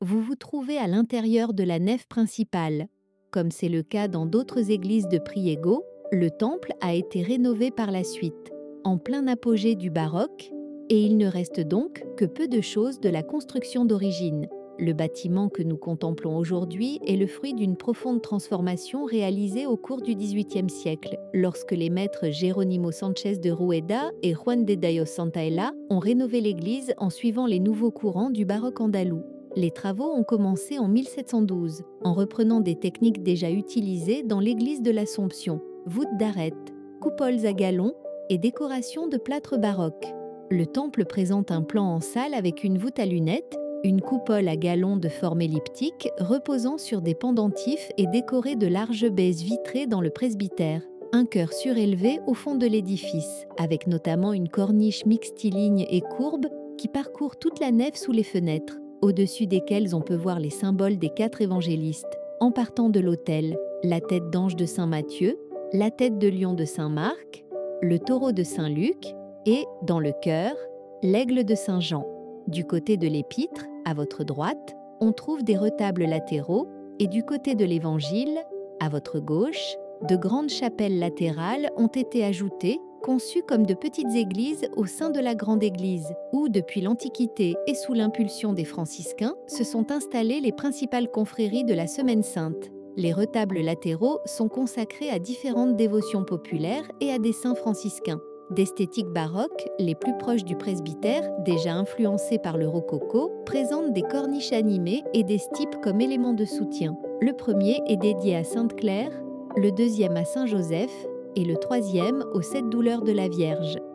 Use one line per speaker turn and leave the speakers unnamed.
Vous vous trouvez à l'intérieur de la nef principale. Comme c'est le cas dans d'autres églises de Priego, le temple a été rénové par la suite, en plein apogée du baroque, et il ne reste donc que peu de choses de la construction d'origine. Le bâtiment que nous contemplons aujourd'hui est le fruit d'une profonde transformation réalisée au cours du XVIIIe siècle, lorsque les maîtres Jerónimo Sánchez de Rueda et Juan de Dios Santaella ont rénové l'église en suivant les nouveaux courants du baroque andalou. Les travaux ont commencé en 1712, en reprenant des techniques déjà utilisées dans l'église de l'Assomption, voûtes d'arêtes, coupoles à galons et décorations de plâtre baroque. Le temple présente un plan en salle avec une voûte à lunettes, une coupole à galons de forme elliptique reposant sur des pendentifs et décorée de larges baies vitrées dans le presbytère. Un chœur surélevé au fond de l'édifice, avec notamment une corniche mixtiligne et courbe qui parcourt toute la nef sous les fenêtres, au-dessus desquelles on peut voir les symboles des 4 évangélistes, en partant de l'autel, la tête d'ange de Saint Matthieu, la tête de lion de Saint Marc, le taureau de Saint Luc et, dans le chœur, l'aigle de Saint Jean. Du côté de l'épître, à votre droite, on trouve des retables latéraux et du côté de l'évangile, à votre gauche, de grandes chapelles latérales ont été ajoutées, conçues comme de petites églises au sein de la grande église, où depuis l'Antiquité et sous l'impulsion des franciscains, se sont installées les principales confréries de la Semaine Sainte. Les retables latéraux sont consacrés à différentes dévotions populaires et à des saints franciscains. D'esthétique baroque, les plus proches du presbytère, déjà influencés par le rococo, présentent des corniches animées et des stipes comme éléments de soutien. Le premier est dédié à Sainte-Claire, le deuxième à Saint-Joseph et le troisième aux 7 douleurs de la Vierge.